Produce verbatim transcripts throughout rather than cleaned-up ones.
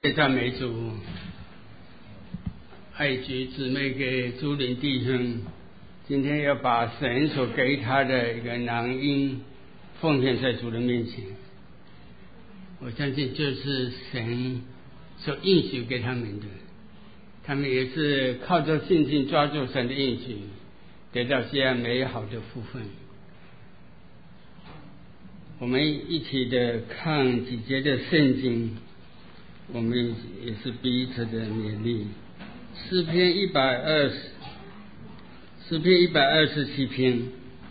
赞美主，爱举姊妹给主领弟兄，今天要把神所给他的一个囊音奉献在主的面前。我相信这是神所应许给他们的，他们也是靠着信心抓住神的应许，得到这样美好的福分。我们一起的看几节的圣经，我们也是彼此的勉励。诗篇一百二十，诗篇一百二十七篇，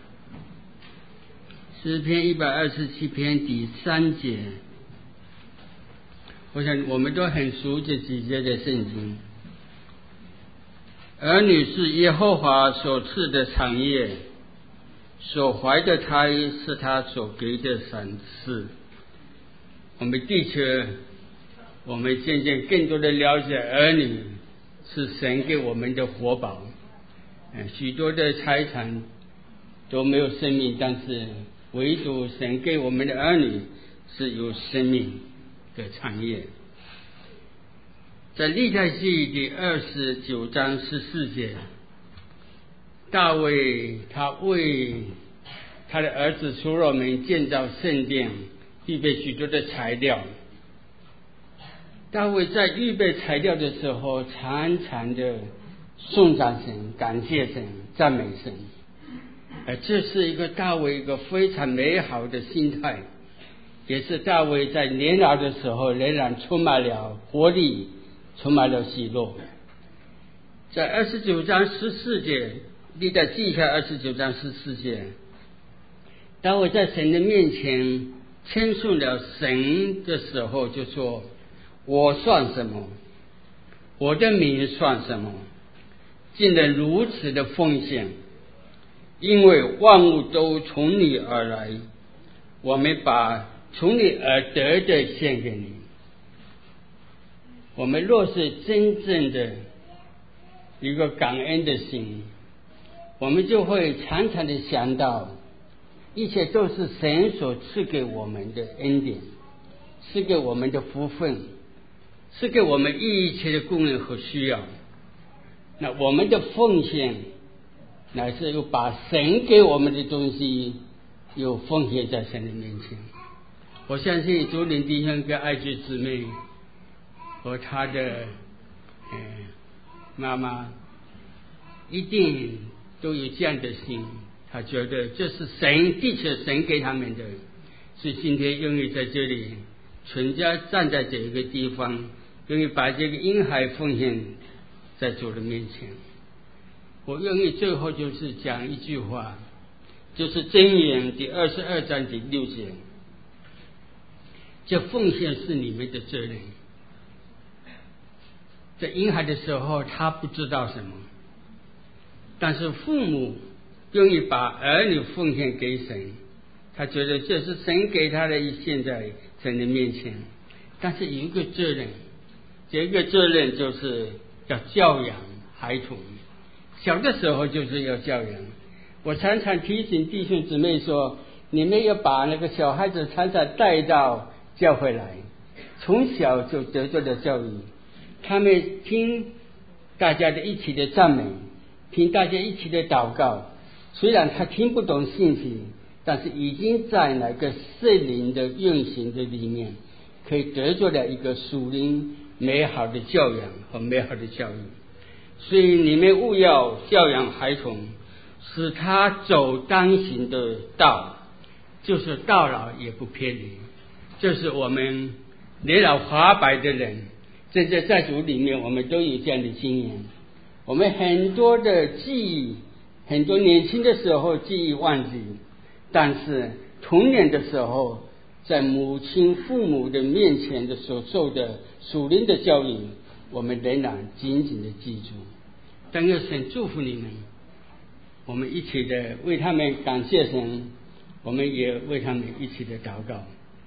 诗篇一百二十七篇第三节，我想我们都很熟这几节的圣经。儿女是耶和华所赐的产业，所怀的胎是他所给的赏赐。我们的确，我们渐渐更多的了解儿女是神给我们的活宝。许多的财产都没有生命，但是唯独神给我们的儿女是有生命的产业。在历代记第二十九章十四节，大卫他为他的儿子所罗门建造圣殿，预备许多的材料。大卫在预备材料的时候，常常的颂赞神、感谢神、赞美神。而这是一个大卫一个非常美好的心态，也是大卫在年老的时候仍然充满了活力，充满了喜乐。在二十九章十四节，历代记下二十九章十四节，大卫在神的面前称颂了神的时候，就说：我算什么？我的名算什么？竟能如此的奉献，因为万物都从你而来，我们把从你而得的献给你。我们若是真正的一个感恩的心，我们就会常常的想到，一切都是神所赐给我们的恩典，赐给我们的福分，赐给我们一切的供应和需要。那我们的奉献乃是又把神给我们的东西又奉献在神的面前。我相信主领弟兄跟爱子姊妹和他的、呃、妈妈一定都有这样的心，他觉得这是神的确神给他们的，所以今天愿意在这里全家站在这个地方，愿意把这个婴孩奉献在主的面前。我愿意最后就是讲一句话，就是箴言第二十二章第六节，这奉献是你们的责任。在婴孩的时候他不知道什么，但是父母愿意把儿女奉献给神，他觉得这是神给他的现在神的面前。但是有一个责任，这个责任就是要教养孩童，小的时候就是要教养。我常常提醒弟兄姊妹说，你们要把那个小孩子常常带到教会来，从小就得到的教育，他们听大家的一起的赞美，听大家一起的祷告，虽然他听不懂信息，但是已经在那个圣灵的运行的里面，可以得到了一个属灵美好的教养和美好的教育。所以你们务要教养孩童，使他走当行的道，就是到老也不偏离。这是我们年老华白的人，真正在主里面我们都有这样的经验。我们很多的记忆，很多年轻的时候记忆忘记，但是童年的时候在母亲父母的面前的所受的属灵的教育，我们仍然紧紧的记住。但愿神祝福你们，我们一起的为他们感谢神，我们也为他们一起的祷告。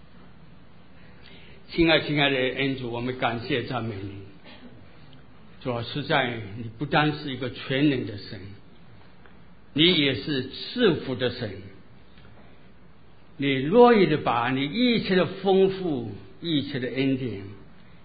亲爱亲爱的恩主，我们感谢赞美你。主要实在你不单是一个全能的神，你也是赐福的神，你乐意的把你一切的丰富，一切的恩典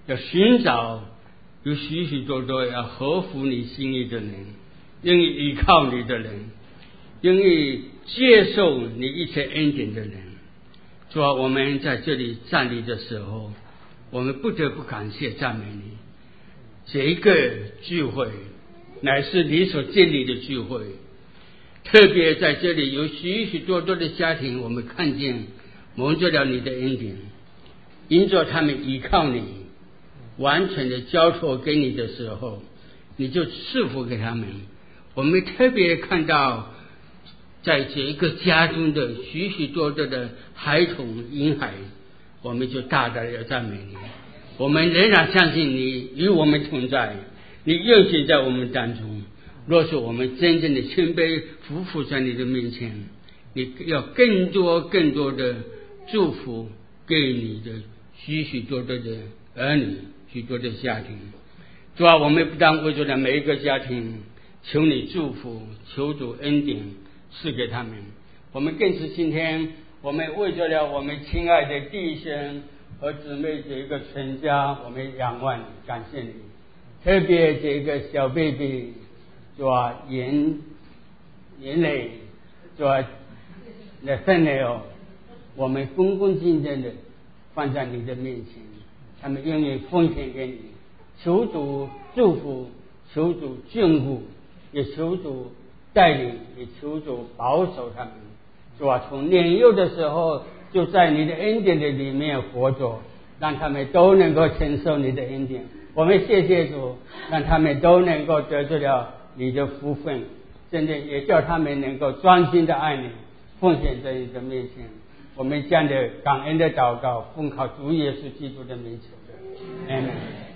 要寻找有许许多多要合乎你心意的人，愿意依靠你的人，愿意接受你一切恩典的人。主啊，我们在这里站立的时候，我们不得不感谢赞美你。这一个聚会乃是你所建立的聚会，特别在这里有许许多多的家庭，我们看见蒙着了你的恩典，因着他们依靠你，完全的交托给你的时候，你就赐福给他们。我们特别看到在这一个家中的许许多多的孩童婴孩，我们就大大的要赞美你。我们仍然相信你与我们同在，你运行在我们当中。若是我们真正的谦卑匍匐在你的面前，你要更多更多的祝福给你的许许多多的儿女，许多的家庭。主啊，我们不但为着了每一个家庭，求你祝福，求主恩典赐给他们。我们更是今天，我们为着了我们亲爱的弟兄和姊妹这一个全家，我们仰望你，感谢你。特别这个小 baby， 主啊，眼眼泪，主啊，那分内哦，我们恭恭敬敬的放在你的面前，他们愿意奉献给你，求主祝福，求主眷顾，也求主带领，也求主保守他们。主啊，从年幼的时候就在你的恩典的里面活着，让他们都能够承受你的恩典。我们谢谢主，让他们都能够得着了你的福分，真的也叫他们能够专心的爱你，奉献在你的面前。我们这样的感恩的祷告，奉靠主耶稣基督的名求的，阿们。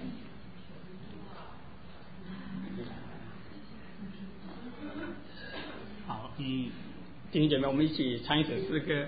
好，嗯，弟兄姐妹，我们一起唱一首诗歌。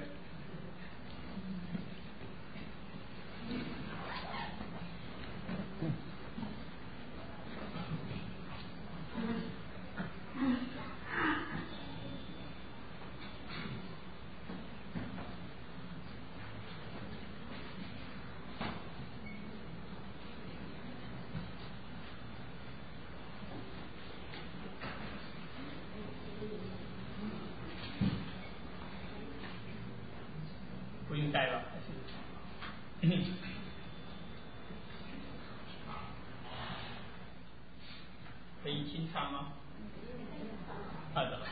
不用带了，可以清唱吗？好的。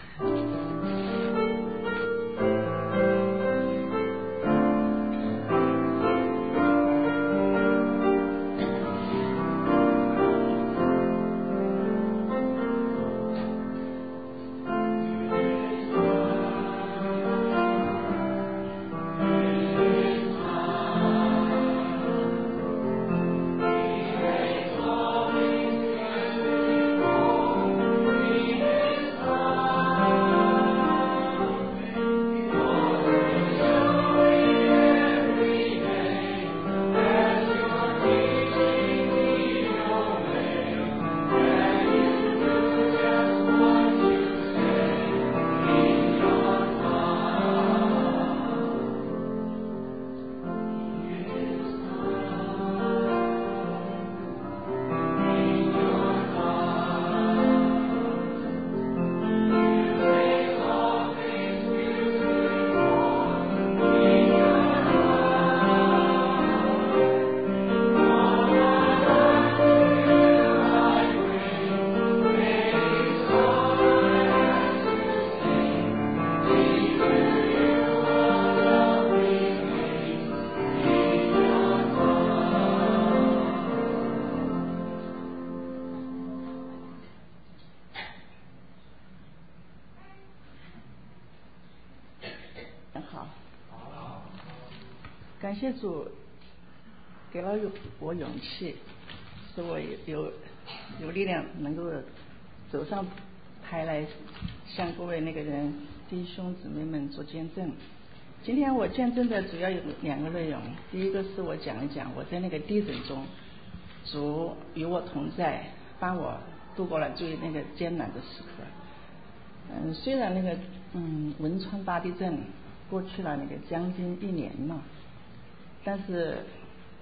感谢主给了我勇气，使我有有力量能够走上台来向各位那个人弟兄姊妹们做见证。今天我见证的主要有两个内容，第一个是我讲一讲我在那个地震中主与我同在，帮我度过了最那个艰难的时刻。嗯，虽然那个嗯汶川大地震过去了那个将近一年了，但是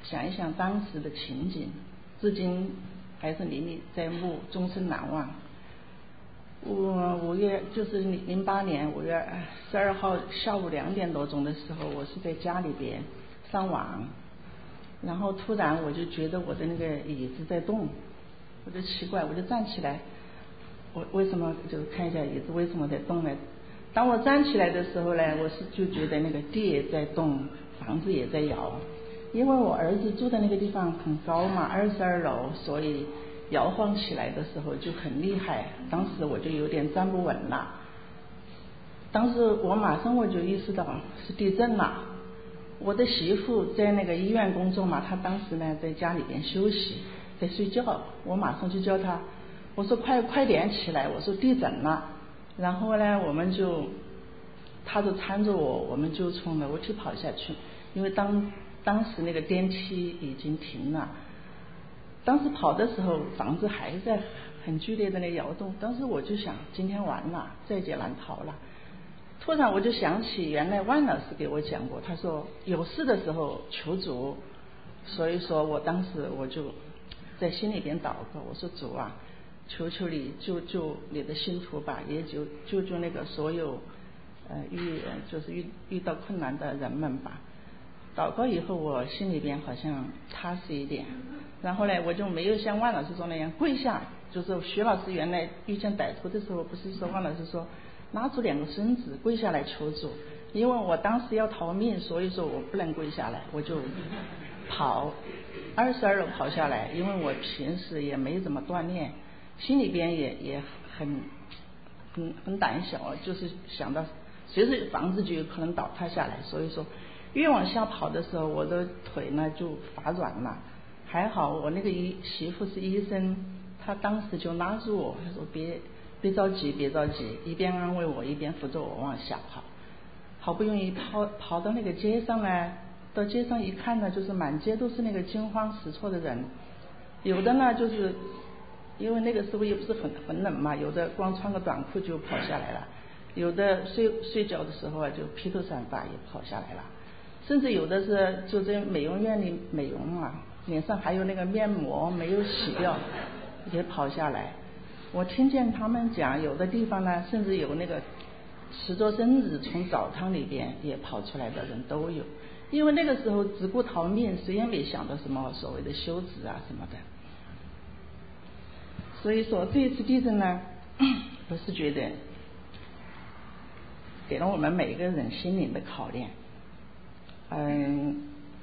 想一想当时的情景，至今还是历历在目，终身难忘。我五月就是零八年五月十二号下午两点多钟的时候，我是在家里边上网，然后突然我就觉得我的那个椅子在动，我就奇怪，我就站起来，我为什么就是看一下椅子为什么在动呢？当我站起来的时候呢，我是就觉得那个地也在动，房子也在摇，因为我儿子住的那个地方很高嘛，二十二楼，所以摇晃起来的时候就很厉害，当时我就有点站不稳了。当时我马上我就意识到是地震了。我的媳妇在那个医院工作嘛，她当时呢在家里边休息，在睡觉，我马上就叫她，我说快快点起来，我说地震了。然后呢我们就她就搀着我，我们就从楼梯跑下去，因为当当时那个电梯已经停了。当时跑的时候房子还在很剧烈的那摇动，当时我就想今天完了，在劫难逃了。突然我就想起原来万老师给我讲过，他说有事的时候求主，所以说我当时我就在心里边祷告，我说主啊，求求你救救你的信徒吧，也救救救那个所有呃遇就是遇遇到困难的人们吧。祷告以后我心里边好像踏实一点，然后呢我就没有像万老师说那样跪下，就是徐老师原来遇见歹徒的时候不是说万老师说拉住两个孙子跪下来求主，因为我当时要逃命，所以说我不能跪下来，我就跑二十二楼跑下来，因为我平时也没怎么锻炼，心里边也也很很很胆小，就是想到随时房子就有可能倒塌下来，所以说越往下跑的时候我的腿呢就发软了。还好我那个医媳妇是医生，她当时就拉住我，她说别别着急别着急，一边安慰我一边扶着我往下跑。好不容易跑跑到那个街上呢，到街上一看呢，就是满街都是那个惊慌失措的人，有的呢就是因为那个时候也不是很很冷嘛，有的光穿个短裤就跑下来了，有的睡睡觉的时候啊就披头散发也跑下来了，甚至有的是就在美容院里美容啊，脸上还有那个面膜没有洗掉也跑下来。我听见他们讲有的地方呢甚至有那个吃着生日从澡堂里边也跑出来的人都有，因为那个时候只顾逃命，谁也没想到什么所谓的休止啊什么的。所以说这一次地震呢，我是觉得给了我们每一个人心灵的考验。嗯，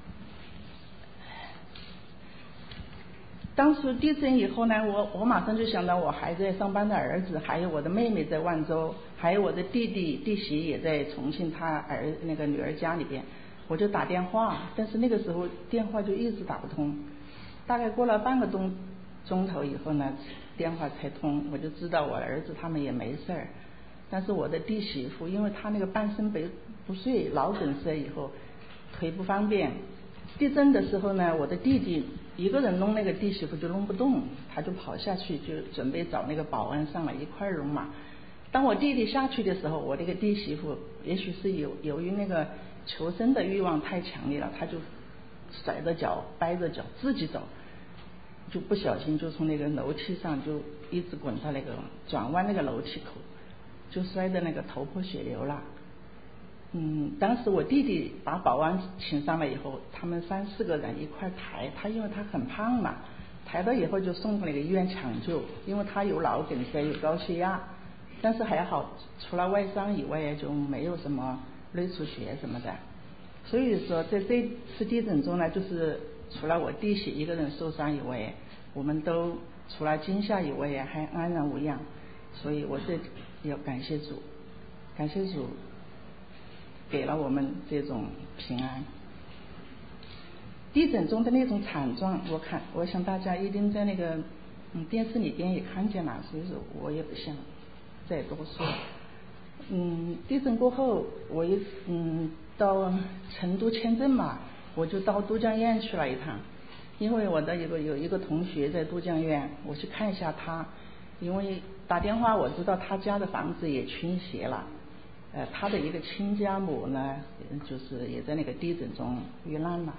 当时地震以后呢，我我马上就想到我还在上班的儿子，还有我的妹妹在万州，还有我的弟弟弟媳也在重庆他儿那个女儿家里边，我就打电话，但是那个时候电话就一直打不通，大概过了半个钟钟头以后呢，电话才通，我就知道我儿子他们也没事儿。但是我的弟媳妇因为她那个半身不不遂脑梗塞以后腿不方便，地震的时候呢，我的弟弟一个人弄那个弟媳妇就弄不动，他就跑下去就准备找那个保安上来一块儿弄嘛。当我弟弟下去的时候，我那个弟媳妇也许是有由于那个求生的欲望太强烈了，他就甩着脚掰着脚自己走，就不小心就从那个楼梯上就一直滚到那个转弯那个楼梯口，就摔得那个头破血流了。嗯，当时我弟弟把保安请上来以后，他们三四个人一块抬他，因为他很胖嘛，抬到以后就送到那个医院抢救，因为他有脑梗塞有高血压，但是还好除了外伤以外就没有什么内出血什么的。所以说在这次地震中呢，就是除了我弟媳一个人受伤以外，我们都除了惊吓以外还安然无恙，所以我这要感谢主，感谢主给了我们这种平安。地震中的那种惨状，我看我想大家一定在那个嗯电视里边也看见了，所以说我也不想再多说。嗯，地震过后我也嗯到成都签证嘛，我就到都江堰去了一趟，因为我的有个有一个同学在都江堰，我去看一下他，因为打电话我知道他家的房子也倾斜了，呃，他的一个亲家母呢，就是也在那个地震中遇难了，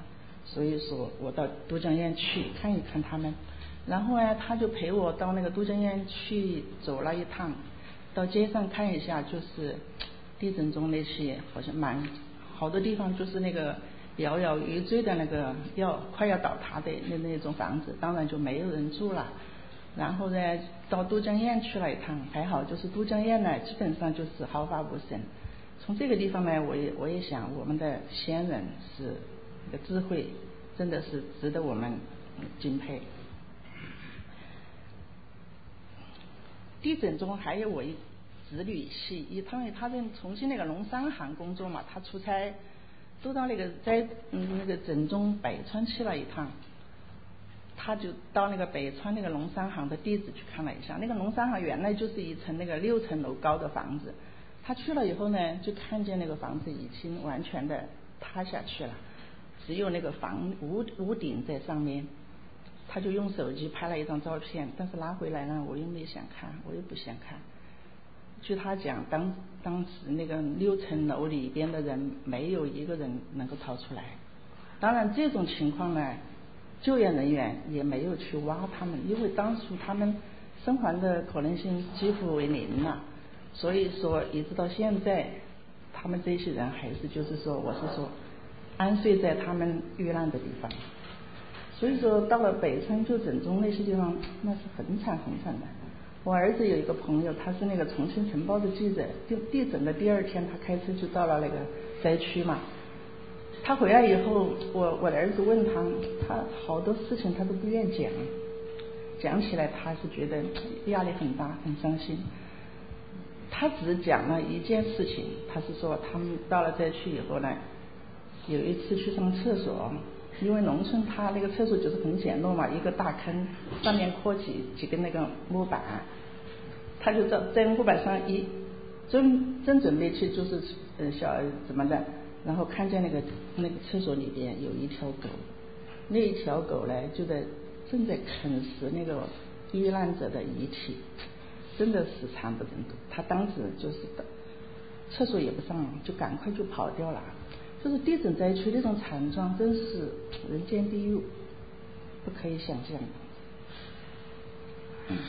所以说我到都江堰去看一看他们。然后呢，他就陪我到那个都江堰去走了一趟，到街上看一下，就是地震中那些好像蛮好多地方就是那个摇摇欲坠的那个要快要倒塌的那那种房子，当然就没有人住了。然后呢，到都江堰去了一趟，还好就是都江堰呢基本上就是毫发无损。从这个地方呢，我也我也想我们的先人是一个智慧，真的是值得我们敬佩。地震中还有我一子女系，一他们他在重庆那个农商行工作嘛，他出差都到那个在嗯那个震中北川去了一趟，他就到那个北川那个农商行的地址去看了一下，那个农商行原来就是一层那个六层楼高的房子，他去了以后呢，就看见那个房子已经完全的塌下去了，只有那个房屋屋顶在上面。他就用手机拍了一张照片，但是拿回来呢，我又没想看，我又不想看。据他讲，当当时那个六层楼里边的人没有一个人能够逃出来。当然这种情况呢，救援人员也没有去挖他们，因为当初他们生还的可能性几乎为零了。所以说一直到现在，他们这些人还是就是说，我是说安睡在他们遇难的地方。所以说到了北川就震中那些地方，那是很惨很惨的。我儿子有一个朋友，他是那个重庆晨报的记者，地地震的第二天他开车就到了那个灾区嘛。他回来以后，我我的儿子问他，他好多事情他都不愿讲，讲起来他是觉得压力很大很伤心。他只讲了一件事情，他是说他们到了灾区以后呢，有一次去上厕所，因为农村它那个厕所就是很简陋嘛，一个大坑，上面扩几几根那个木板，他就在在木板上一正正准备去就是呃小怎么的，然后看见那个那个厕所里边有一条狗，那一条狗呢就在正在啃食那个遇难者的遗体，真的是惨不忍睹。他当时就是的厕所也不上，就赶快就跑掉了。就是地震灾区那种惨状，真是人间地狱，不可以想象的。嗯，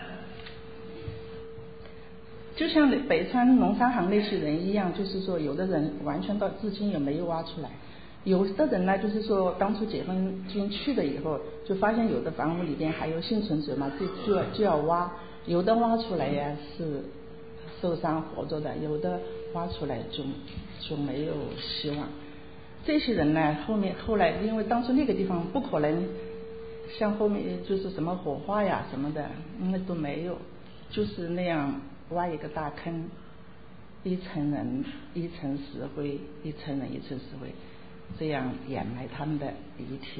就像北川农商行那些人一样，就是说有的人完全到至今也没有挖出来，有的人呢就是说当初解放军去了以后，就发现有的房屋里边还有幸存者嘛，就就要就要挖，有的挖出来呀是受伤活着的，有的挖出来就就没有希望。这些人呢，后面后来因为当初那个地方不可能像后面就是什么火化呀什么的，那都没有，就是那样挖一个大坑，一层人一层石灰，一层人一层石灰，这样掩埋他们的遗体。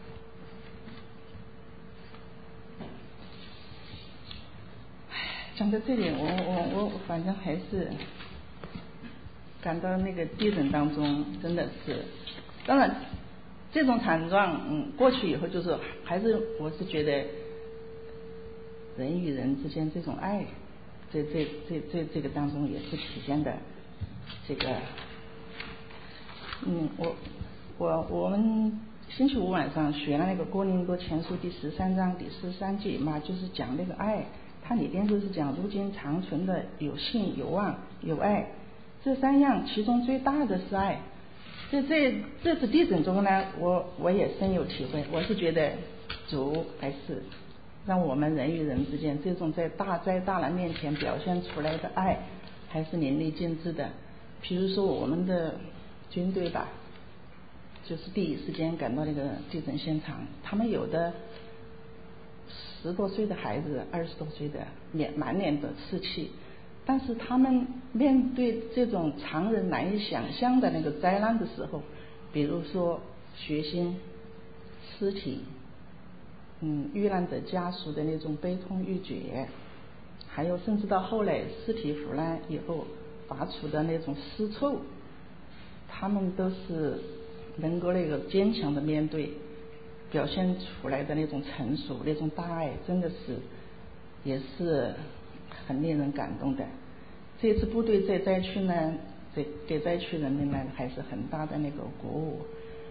讲到这里，我我我反正还是感到那个地震当中真的是，当然这种惨状嗯过去以后，就是还是我是觉得人与人之间这种爱，这这这这这个当中也是体现的这个嗯我我我们星期五晚上学了那个哥林多前书第十三章第十三节嘛，就是讲那个爱，它里边就是讲如今长存的有信有望有爱，这三样其中最大的是爱。这这这次地震中呢，我我也深有体会，我是觉得主还是让我们人与人之间这种在大灾大难面前表现出来的爱还是淋漓尽致的。比如说我们的军队吧，就是第一时间赶到那个地震现场，他们有的十多岁的孩子，二十多岁的脸满脸的赤气，但是他们面对这种常人难以想象的那个灾难的时候，比如说血腥、尸体，嗯，遇难者家属的那种悲痛欲绝，还有甚至到后来尸体腐烂以后发出的那种尸臭，他们都是能够那个坚强的面对，表现出来的那种成熟，那种大爱，真的是也是很令人感动的。这次部队在灾区呢，给给灾区人民呢还是很大的那个鼓舞。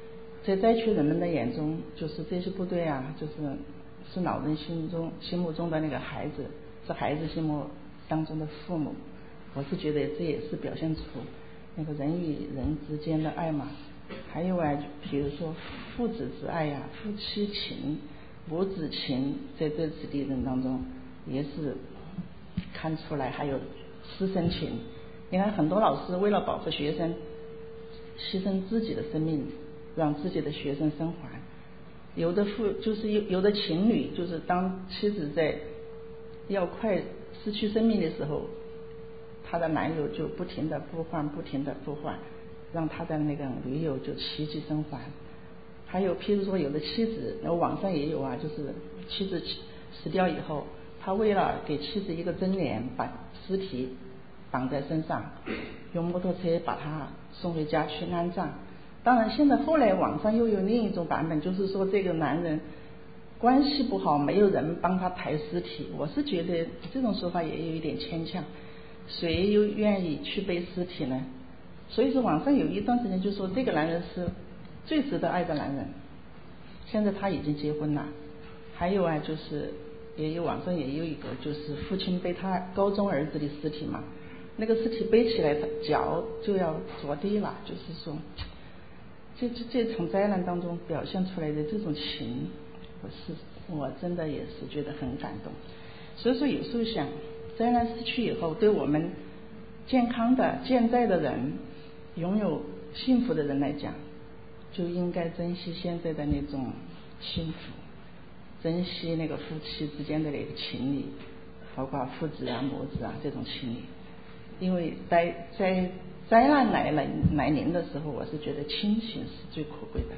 在灾区人们的眼中，就是这些部队啊，就是是老人心中心目中的那个孩子，是孩子心目当中的父母。我是觉得这也是表现出那个人与人之间的爱嘛。还有啊，比如说父子之爱呀、啊、夫妻情、母子情，在这次地震当中也是看出来，还有师生情。你看很多老师为了保护学生，牺牲自己的生命，让自己的学生生还。有的父就是有有的情侣，就是当妻子在要快失去生命的时候，她的男友就不停的呼唤，不停的呼唤，让他的那个女友就奇迹生还。还有譬如说有的妻子，那网上也有啊，就是妻子死掉以后，他为了给妻子一个真脸，把尸体绑在身上，用摩托车把他送回家去安葬。当然现在后来网上又有另一种版本，就是说这个男人关系不好，没有人帮他抬尸体。我是觉得这种说法也有一点牵强，谁又愿意去背尸体呢？所以说网上有一段时间就说这个男人是最值得爱的男人。现在他已经结婚了。还有啊，就是也有网上也有一个，就是父亲背他高中儿子的尸体嘛，那个尸体背起来他脚就要着地了，就是说这这这场灾难当中表现出来的这种情，我是我真的也是觉得很感动。所以说有时候想，灾难逝去以后，对我们健康的健在的人，拥有幸福的人来讲，就应该珍惜现在的那种幸福，珍惜那个夫妻之间的那个情谊，包括父子啊母子啊这种情谊。因为在在灾难来了来临的时候，我是觉得亲情是最可贵的。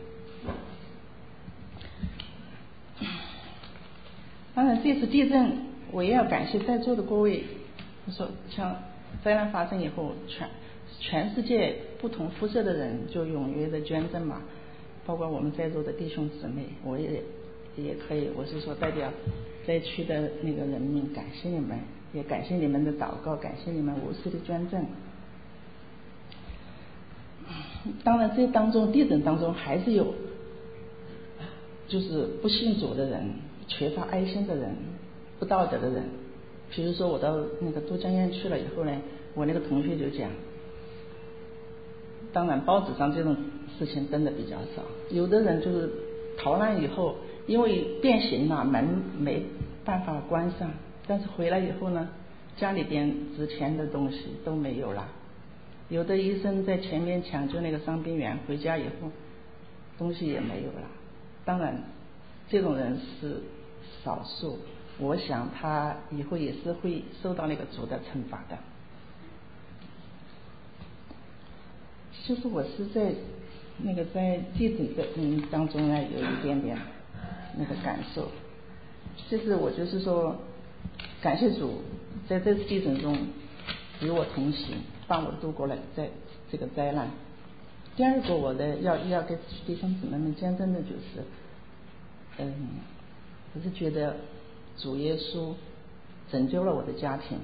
当然这次地震我也要感谢在座的各位，说像灾难发生以后，全全世界不同肤色的人就踊跃的捐赠嘛，包括我们在座的弟兄姊妹，我也也可以，我是说代表灾区的那个人民感谢你们，也感谢你们的祷告，感谢你们无私的捐赠。当然这当中地震当中还是有就是不信主的人，缺乏爱心的人，不道德的人。比如说我到那个都江堰去了以后呢，我那个同学就讲，当然报纸上这种事情真的比较少，有的人就是逃难以后因为变形了，门没办法关上，但是回来以后呢，家里边值钱的东西都没有了。有的医生在前面抢救那个伤病员，回家以后东西也没有了。当然这种人是少数，我想他以后也是会受到那个主的惩罚的。就是我是在那个在地震的嗯当中呢，有一点点那个感受，就是我就是说感谢主在这次地震中与我同行，帮我度过了在这个灾难。第二个我的要要给弟兄姊妹们见证的就是，嗯，我是觉得主耶稣拯救了我的家庭。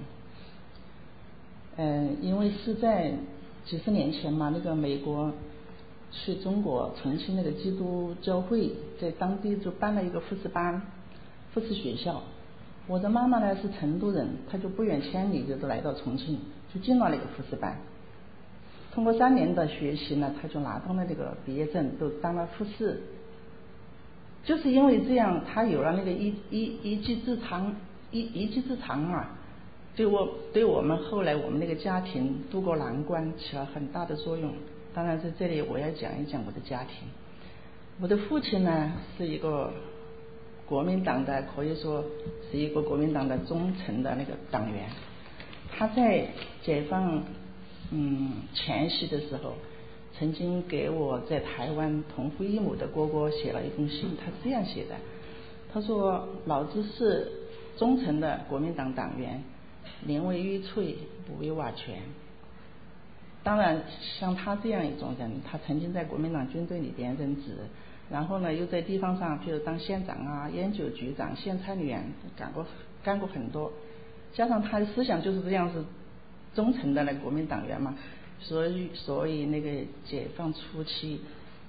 嗯，因为是在几十年前嘛，那个美国去中国重庆那个基督教会在当地就办了一个复试班、复试学校。我的妈妈呢是成都人，她就不远千里就都来到重庆，就进了那个复试班。通过三年的学习呢，她就拿到了这个毕业证，都当了护士。就是因为这样，她有了那个一一一技之长，一一技之长啊，对我对我们后来我们那个家庭渡过难关起了很大的作用。当然在这里我要讲一讲我的家庭。我的父亲呢是一个国民党的，可以说是一个国民党的忠诚的那个党员。他在解放嗯前夕的时候，曾经给我在台湾同父异母的哥哥写了一封信，他这样写的，他说老子是忠诚的国民党党员，宁为玉碎不为瓦全。当然像他这样一种人，他曾经在国民党军队里边任职，然后呢又在地方上，譬如当县长啊、烟酒局长、县参议员干过干过很多，加上他的思想就是这样子忠诚的那国民党员嘛，所以所以那个解放初期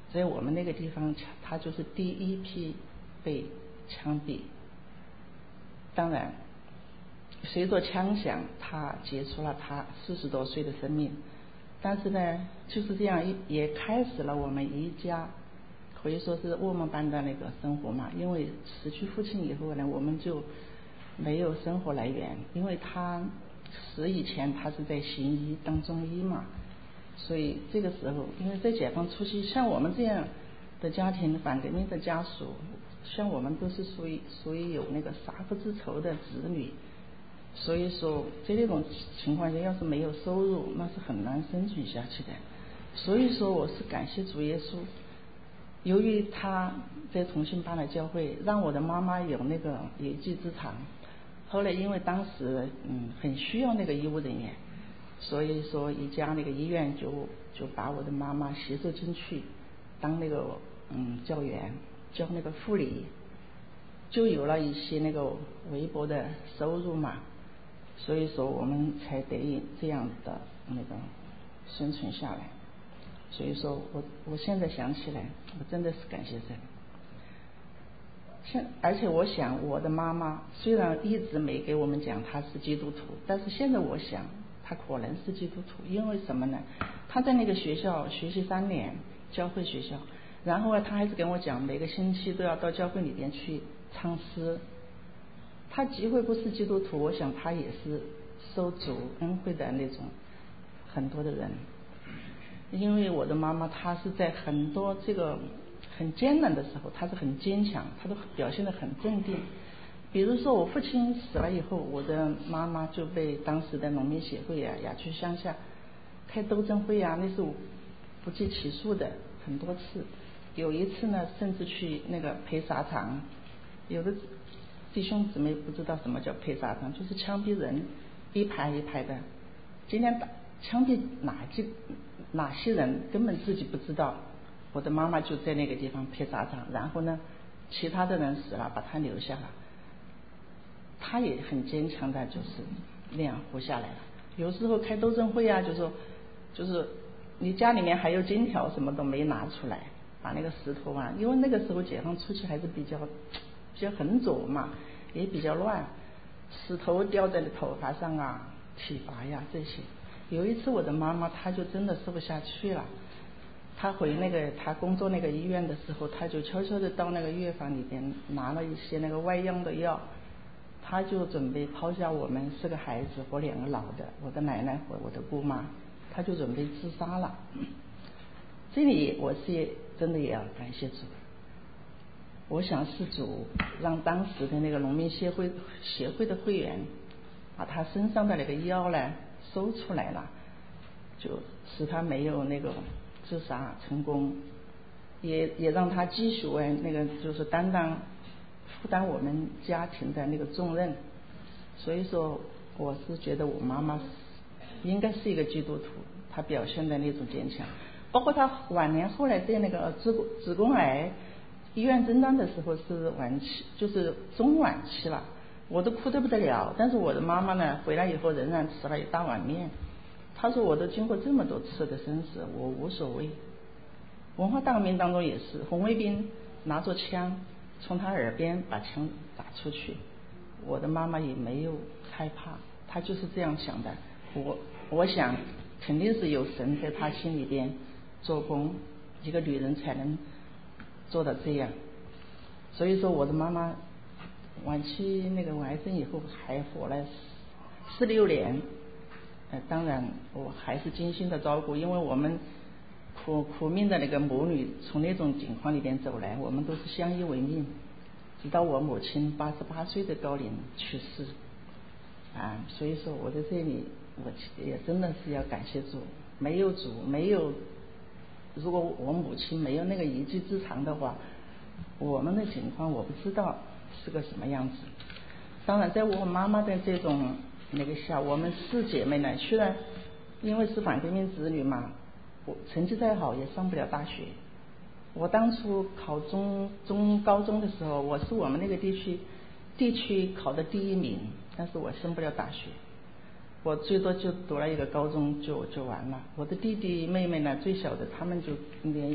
在我们那个地方，他就是第一批被枪毙。当然，随着枪响，他结束了他四十多岁的生命。但是呢，就是这样也开始了我们一家可以说是噩梦般的那个生活嘛。因为失去父亲以后呢，我们就没有生活来源。因为他死以前，他是在行医当中医嘛，所以这个时候，因为在解放初期，像我们这样的家庭，反革命的家属，像我们都是属于属于有那个杀父之仇的子女。所以说在这种情况下，要是没有收入，那是很难生存下去的。所以说我是感谢主耶稣，由于他在重庆办了教会，让我的妈妈有那个一技之长。后来因为当时嗯很需要那个医务人员，所以说一家那个医院就就把我的妈妈吸收进去当那个嗯教员，教那个护理，就有了一些那个微薄的收入嘛。所以说我们才得以这样的那个生存下来。所以说我我现在想起来，我真的是感谢神。现而且我想，我的妈妈虽然一直没给我们讲她是基督徒，但是现在我想她可能是基督徒。因为什么呢？她在那个学校学习三年，教会学校，然后啊，她还是跟我讲每个星期都要到教会里边去唱诗。他即会不是基督徒，我想他也是受主恩惠的那种很多的人。因为我的妈妈她是在很多这个很艰难的时候，她是很坚强，她都表现得很镇定。比如说我父亲死了以后，我的妈妈就被当时的农民协会啊押去乡下开斗争会啊，那是不计其数的很多次。有一次呢，甚至去那个陪沙场，有的弟兄姊妹不知道什么叫陪沙场，就是枪毙人一排一排的，今天枪毙哪几哪些人根本自己不知道。我的妈妈就在那个地方陪沙场，然后呢其他的人死了把她留下了，她也很坚强的就是那样活下来了。有时候开斗争会啊，就说就是你家里面还有金条什么都没拿出来，把那个石头啊，因为那个时候解放初期还是比较比较横浊嘛，也比较乱，石头掉在头发上啊，体罚呀这些。有一次我的妈妈她就真的瘦不下去了，她回那个她工作那个医院的时候，她就悄悄的到那个药房里边拿了一些那个外用的药，她就准备抛下我们四个孩子和两个老的，我的奶奶和我的姑妈，她就准备自杀了。这里我是真的也要感谢主，我想是主让当时的那个农民协会协会的会员把他身上的那个药呢搜出来了，就使他没有那个自杀成功，也也让他继续为那个就是担当负担我们家庭的那个重任。所以说我是觉得我妈妈应该是一个基督徒，她表现的那种坚强。包括她晚年后来在那个子宫子宫癌医院诊断的时候是晚期，就是中晚期了，我都哭得不得了。但是我的妈妈呢回来以后仍然吃了一大碗面，她说我都经过这么多次的生死，我无所谓。文化大革命当中也是红卫兵拿着枪从她耳边把枪打出去，我的妈妈也没有害怕，她就是这样想的。我我想肯定是有神在她心里边做工，一个女人才能做到这样。所以说我的妈妈晚期那个癌症以后还活了十六年，呃，当然我还是精心的照顾，因为我们苦苦命的那个母女从那种境况里边走来，我们都是相依为命，直到我母亲八十八岁的高龄去世啊。所以说我在这里我也真的是要感谢主，没有主没有如果我母亲没有那个一技之长的话，我们的情况我不知道是个什么样子。当然在我妈妈的这种那个下，我们四姐妹呢，虽然因为是反革命子女嘛，我成绩再好也上不了大学。我当初考中中高中的时候，我是我们那个地区地区考的第一名，但是我升不了大学，我最多就读了一个高中就就完了。我的弟弟妹妹呢，最小的他们就连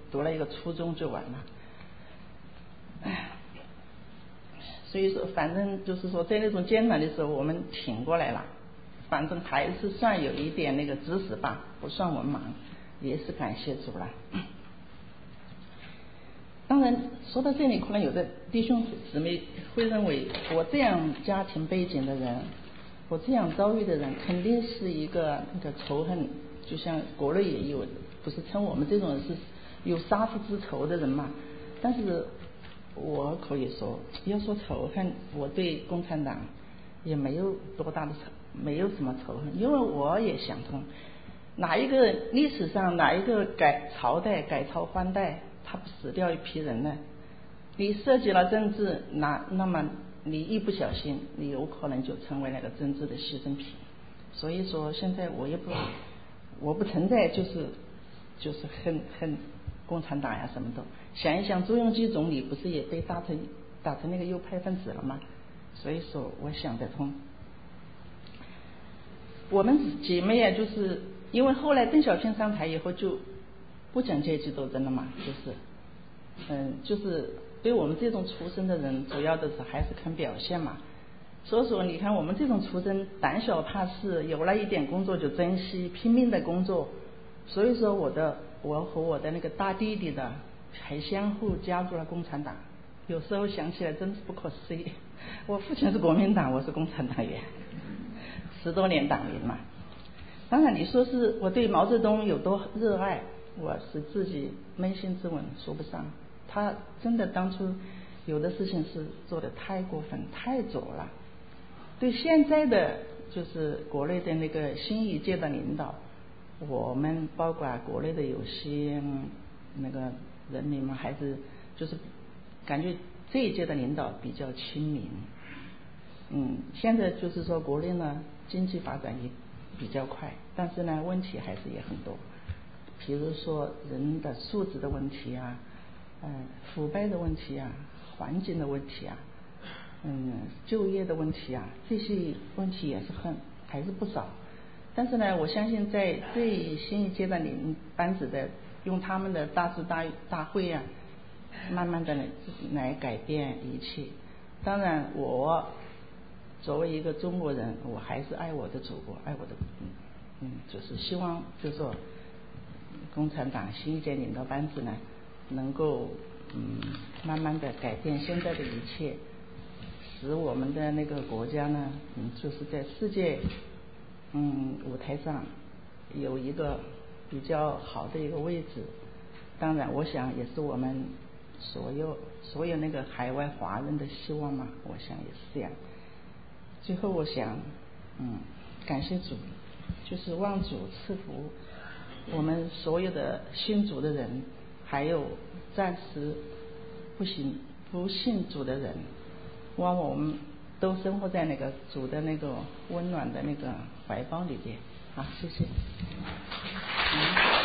读了一个初中就完了。唉，所以说反正就是说在那种艰难的时候我们挺过来了，反正还是算有一点那个知识吧，不算文盲，也是感谢主了。当然说到这里，可能有的弟兄姊妹会认为我这样家庭背景的人，我这样遭遇的人肯定是一个那个仇恨，就像国内也有，不是称我们这种人是有杀父之仇的人嘛。但是我可以说，要说仇恨，我对共产党也没有多大的仇，没有什么仇恨，因为我也想通，哪一个历史上哪一个改朝代改朝换代，他不死掉一批人呢？你涉及了政治，那那么你一不小心，你有可能就成为那个政治的牺牲品。所以说现在我也不我不存在就是就是恨恨共产党呀什么的。想一想朱镕基总理不是也被打成打成那个右派分子了吗？所以说我想得通。我们姐妹呀，就是因为后来邓小平上台以后就不讲阶级斗争了嘛，就是嗯就是对我们这种出身的人，主要的是还是看表现嘛。所以说你看我们这种出身，胆小怕事，有了一点工作就珍惜，拼命的工作。所以说我的我和我的那个大弟弟的还相互加入了共产党。有时候想起来真是不可思议，我父亲是国民党，我是共产党员，十多年党员嘛。当然你说是我对毛泽东有多热爱，我是自己扪心自问说不上。他真的当初有的事情是做得太过分太左了。对现在的就是国内的那个新一届的领导，我们包括国内的有些那个人民嘛，还是就是感觉这一届的领导比较亲民。嗯，现在就是说国内呢经济发展也比较快，但是呢问题还是也很多，比如说人的素质的问题啊，嗯，腐败的问题啊，环境的问题啊，嗯，就业的问题啊，这些问题也是很还是不少。但是呢，我相信在这新一阶段领班子的，用他们的大智大大慧啊，慢慢的来改变一切。当然，我作为一个中国人，我还是爱我的祖国，爱我的嗯嗯，就是希望就是说，共产党新一届领导班子呢，能够嗯慢慢的改变现在的一切，使我们的那个国家呢，嗯，就是在世界嗯舞台上有一个比较好的一个位置。当然我想也是我们所有所有那个海外华人的希望嘛，我想也是这样。最后我想嗯感谢主，就是望主赐福我们所有的信主的人，还有暂时不信不信主的人，望我们都生活在那个主的那个温暖的那个怀抱里边。好，谢谢。嗯